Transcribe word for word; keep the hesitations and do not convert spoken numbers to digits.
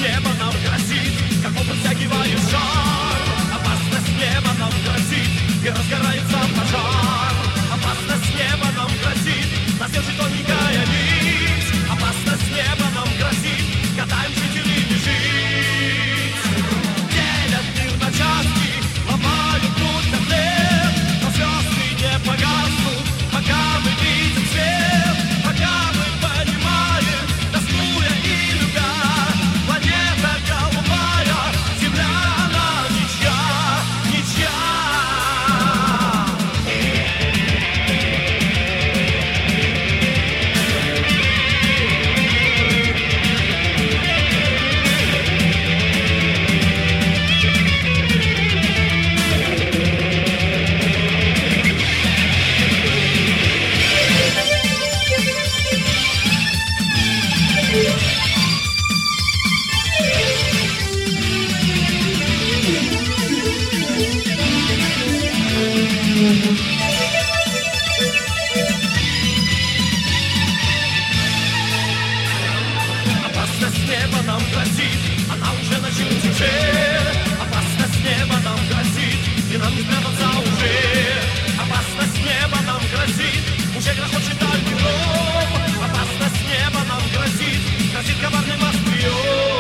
неба нам грозит, как опыт втягивает жар. Опасность неба нам грозит, и разгорается пожар. Опасность неба нам грозит, нас держит тоненькая нить. Опасность неба нам грозит, катаем жители бежит. Делят мир на части, ломают путь на хлеб, но звезды не погаснут, пока мы видим свет, пока мы понимаем, тоскуя и любя. Планета голубая, земля она ничья, ничья. Опасность неба нам грозит, она уже началась уже. Опасность неба нам грозит, и нам не спрятаться уже. Опасность неба нам грозит, уже грохочет дальний гром. Опасность неба нам грозит, грозит коварным острием.